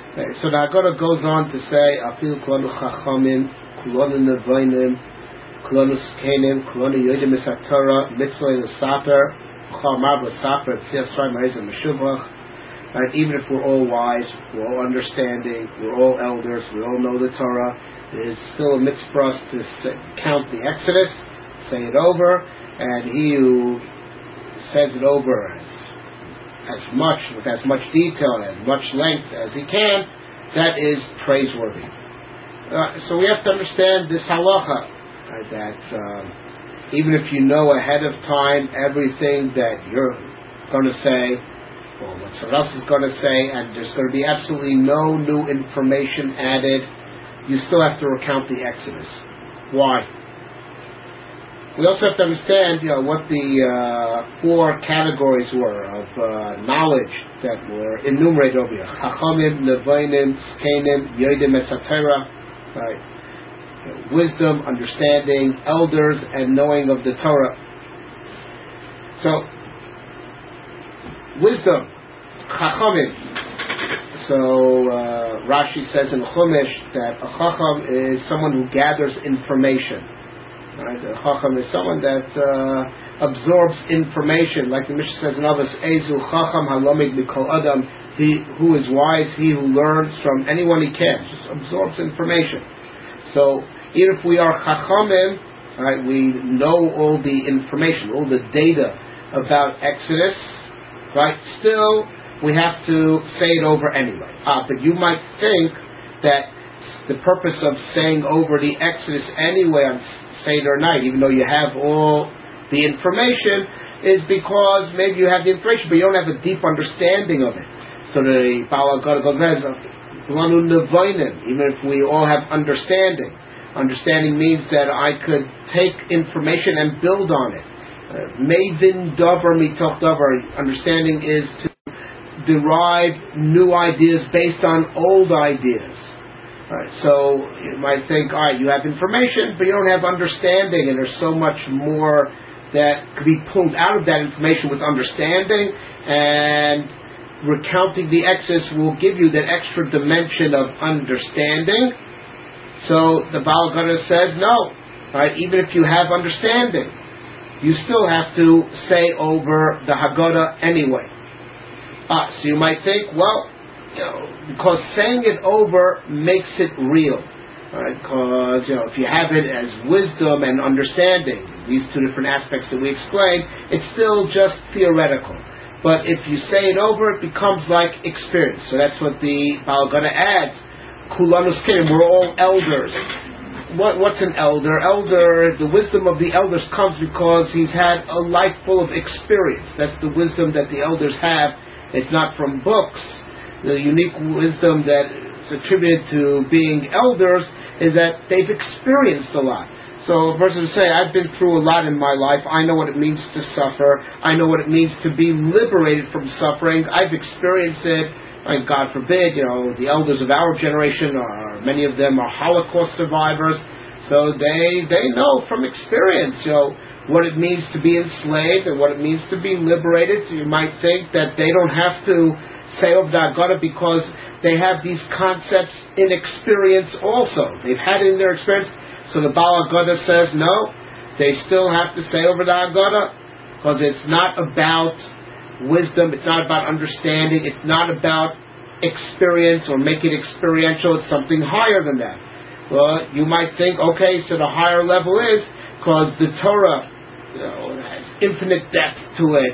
Okay, so the Haggadah goes on to say, Afil kulanu chachamim, kulanu nevoinim, kulanu skenim, kulanu yodim es haTorah, mitzvah l'saper, chal mar l'saper, tzias shai ma'ezah meshubach. Right, even if we're all wise, we're all understanding, we're all elders, we all know the Torah, it is still a mitzvah for us to count the Exodus, say it over, and he who says it over with as much detail, as much length as he can, that is praiseworthy. So we have to understand this halacha, right, that even if you know ahead of time everything that you're going to say, or what someone else is going to say, and there's going to be absolutely no new information added, you still have to recount the Exodus. Why? We also have to understand, what the 4 categories were of knowledge that were enumerated over here: Chachamim, Nevoinim, Skenim, Yodim es haTorah, right? Wisdom, understanding, elders, and knowing of the Torah. So, wisdom, Chachamim. So Rashi says in Chumash that a Chacham is someone who gathers information. Right? A Chacham is someone that absorbs information, like the Mishnah says in Avos, Ezu Chacham halomid mikol adam. He who is wise, he who learns from anyone he can, just absorbs information. So even if we are Chachamim, right, we know all the information, all the data about Exodus, right? Still, we have to say it over anyway. But you might think that the purpose of saying over the Exodus anyway on Seder night, even though you have all the information, is because maybe you have the information, but you don't have a deep understanding of it. So the Baal HaGadah goes, even if we all have understanding. Understanding means that I could take information and build on it. Mevin davar mitoch davar. Understanding is to derive new ideas based on old ideas. Right, so you might think, all right, you have information, but you don't have understanding, and there's so much more that could be pulled out of that information with understanding, and recounting the Exodus will give you that extra dimension of understanding. So the Baal HaGadah says, no, right? Even if you have understanding, you still have to say over the Haggadah anyway. So you might think, well, because saying it over makes it real, right? Because if you have it as wisdom and understanding, these 2 different aspects that we explained, it's still just theoretical. But if you say it over, it becomes like experience. So that's what the Baal HaGadah adds. Kulanu skenim, we're all elders. What's an elder? The wisdom of the elders comes because he's had a life full of experience. That's the wisdom that the elders have. It's not from books. The unique wisdom that is attributed to being elders is that they've experienced a lot. So a person would say, I've been through a lot in my life. I know what it means to suffer. I know what it means to be liberated from suffering. I've experienced it. And God forbid, the elders of our generation, many of them are Holocaust survivors. So they know from experience, what it means to be enslaved and what it means to be liberated. So you might think that they don't have to say over the Haggadah because they have these concepts in experience also. They've had it in their experience. So the Baal HaGadah says, no, they still have to say over the Haggadah because it's not about wisdom, it's not about understanding, it's not about experience or make it experiential, it's something higher than that. Well, you might think, okay, so the higher level is because the Torah has infinite depth to it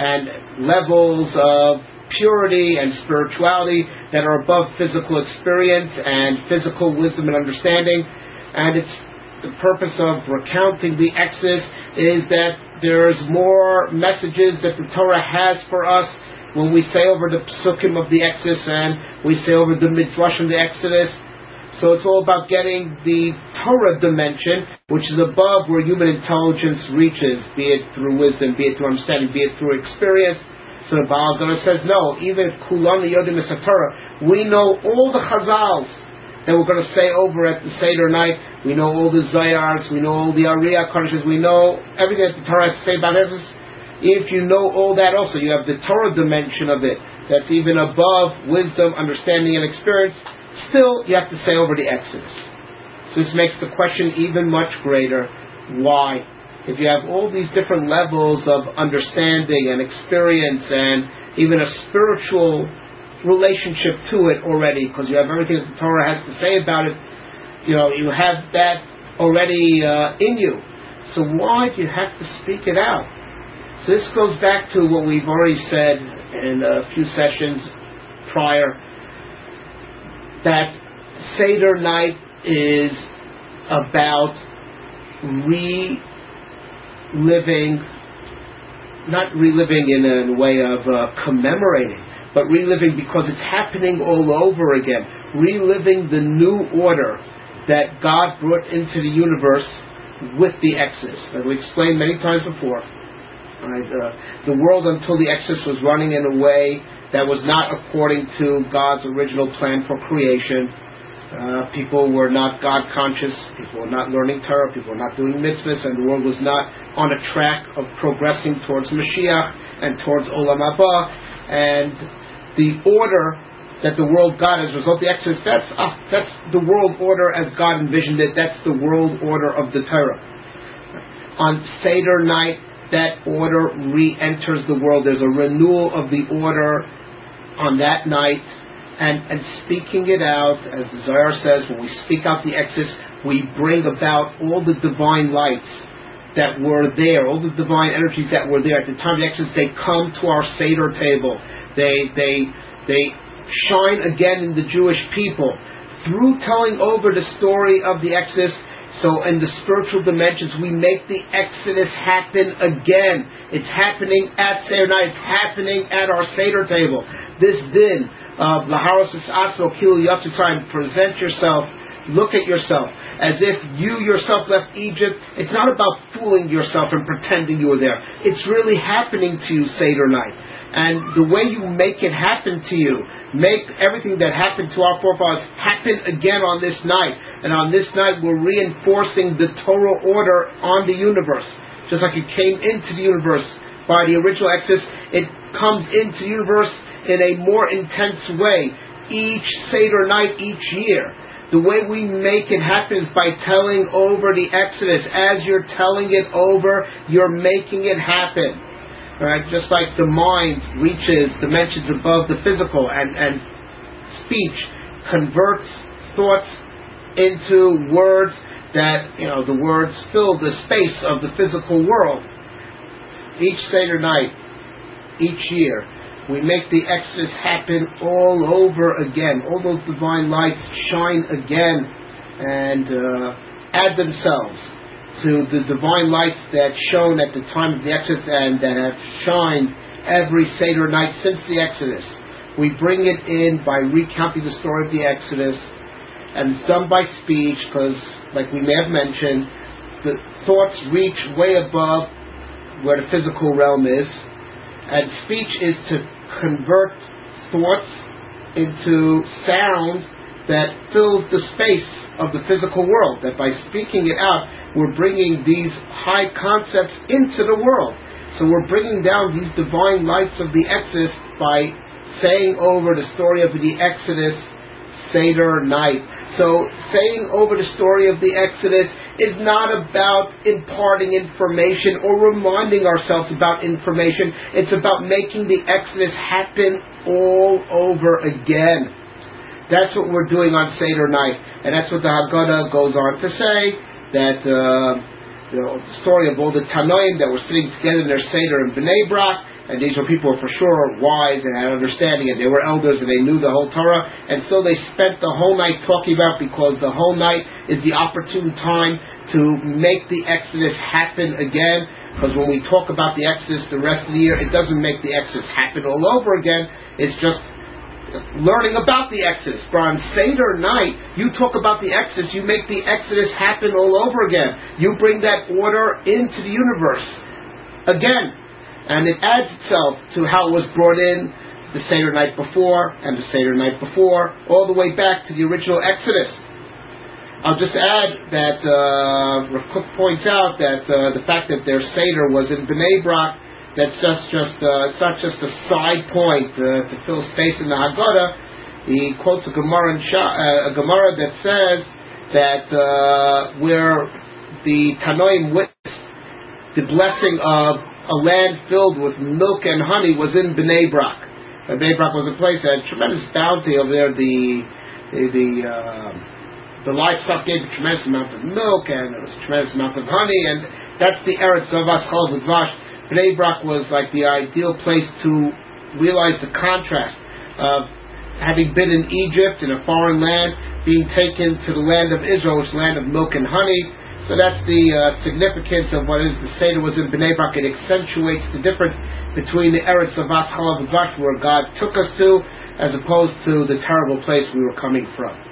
and levels of purity and spirituality that are above physical experience and physical wisdom and understanding, and it's the purpose of recounting the Exodus is that there's more messages that the Torah has for us when we say over the psukim of the Exodus and we say over the midrash of the Exodus. So it's all about getting the Torah dimension, which is above where human intelligence reaches, be it through wisdom, be it through understanding, be it through experience. So the Baal HaGadah says, no, even if Kulan Yodim es haTorah, we know all the Chazals that we're going to say over at the Seder night. We know all the Zayars, we know all the Ariya Kadishes, we know everything that the Torah has to say about Exodus. If you know all that also, you have the Torah dimension of it, that's even above wisdom, understanding, and experience, still you have to say over the Exodus. So this makes the question even much greater. Why? If you have all these different levels of understanding and experience and even a spiritual relationship to it already, because you have everything that the Torah has to say about it, you have that already in you. So why do you have to speak it out? So this goes back to what we've already said in a few sessions prior, that Seder night is about not reliving in a way of commemorating, but reliving because it's happening all over again, reliving the new order that God brought into the universe with the Exodus. As we explained many times before, right? The world until the Exodus was running in a way that was not according to God's original plan for creation. People were not God conscious, people were not learning Torah, people were not doing mitzvahs, and the world was not on a track of progressing towards Mashiach and towards Olam Haba. And the order that the world got as a result of the Exodus, that's the world order as God envisioned it. That's the world order of the Torah. On Seder night, that order re-enters the world. There's a renewal of the order on that night, and speaking it out, as the Zohar says, when we speak out the Exodus, we bring about all the divine lights that were there, all the divine energies that were there at the time of the Exodus. They come to our Seder table. They shine again in the Jewish people through telling over the story of the Exodus. So in the spiritual dimensions, we make the Exodus happen again. It's happening at Seder night. It's happening at our Seder table. This din of Laharos Asro Kilu Yatsutzayim, present yourself, look at yourself as if you yourself left Egypt. It's not about fooling yourself and pretending you were there. It's really happening to you Seder night. And the way you make it happen to you, make everything that happened to our forefathers happen again on this night. And on this night we're reinforcing the Torah order on the universe. Just like it came into the universe by the original Exodus, it comes into the universe in a more intense way each Seder night, each year. The way we make it happen is by telling over the Exodus. As you're telling it over, you're making it happen. Right? Just like the mind reaches dimensions above the physical, and speech converts thoughts into words that, the words fill the space of the physical world. Each Seder night, each year, we make the Exodus happen all over again. All those divine lights shine again and add themselves to the divine lights that shone at the time of the Exodus and that have shined every Seder night since the Exodus. We bring it in by recounting the story of the Exodus, and it's done by speech because, like we may have mentioned, the thoughts reach way above where the physical realm is, and speech is to convert thoughts into sound that fills the space of the physical world. That by speaking it out, we're bringing these high concepts into the world. So we're bringing down these divine lights of the Exodus by saying over the story of the Exodus Seder night. So saying over the story of the Exodus is not about imparting information or reminding ourselves about information. It's about making the Exodus happen all over again. That's what we're doing on Seder night. And that's what the Haggadah goes on to say, that the story of all the Tanoim that were sitting together in their Seder in Bnei Brak, and these were people for sure wise and had understanding, and they were elders and they knew the whole Torah, and so they spent the whole night talking about, because the whole night is the opportune time to make the Exodus happen again. Because when we talk about the Exodus the rest of the year, it doesn't make the Exodus happen all over again. It's just learning about the Exodus. But on Seder night, you talk about the Exodus, you make the Exodus happen all over again. You bring that order into the universe again. And it adds itself to how it was brought in the Seder night before, and the Seder night before, all the way back to the original Exodus. I'll just add that Rav Kook points out that the fact that their Seder was in Bnei Brak That's just it's not just a side point to fill space in the Haggadah. He quotes a Gemara that says that where the Tanoim witnessed the blessing of a land filled with milk and honey was in Bnei Brak. Bnei Brak was a place that had tremendous bounty over there. The livestock gave a tremendous amount of milk, and there was a tremendous amount of honey, and that's the Eretz of Chalav Udvash. Bnei Brak was like the ideal place to realize the contrast of having been in Egypt, in a foreign land, being taken to the land of Israel, which is the land of milk and honey. So that's the significance of what is the Seder was in Bnei Brak. It accentuates the difference between the Eretz of Chalav Udvash, where God took us to, as opposed to the terrible place we were coming from.